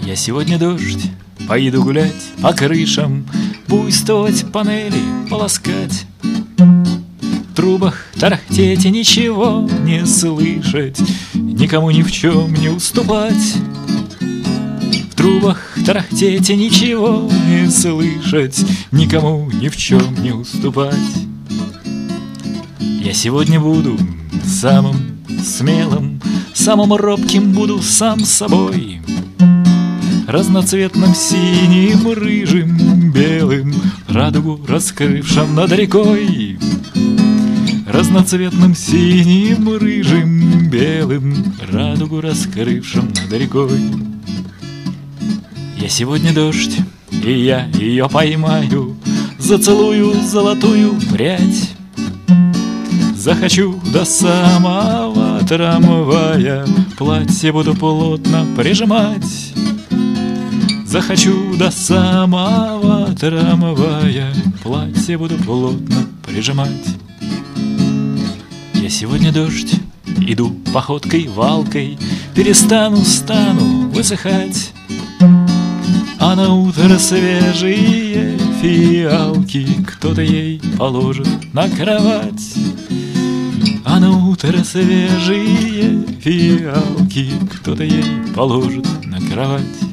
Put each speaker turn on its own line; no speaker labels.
Я сегодня дождь, поеду гулять по крышам, буйствовать, панели полоскать, в трубах тарахтеть и ничего не слышать, никому ни в чем не уступать. В трубах тарахтеть и ничего не слышать, никому ни в чем не уступать. Я сегодня буду самым смелым, самым робким буду сам собой, разноцветным, синим, рыжим, белым, радугу раскрывшим над рекой. Разноцветным, синим, рыжим, белым, радугу раскрывшим над рекой. Я сегодня дождь, и я ее поймаю, зацелую золотую прядь. Захочу до самого трамвая, платье буду плотно прижимать. Захочу до самого трамвая, платье буду плотно прижимать. Я сегодня дождь, иду походкой валкой, стану высыхать, а на утро свежие фиалки кто-то ей положит на кровать. А на утро свежие фиалки кто-то ей положит на кровать.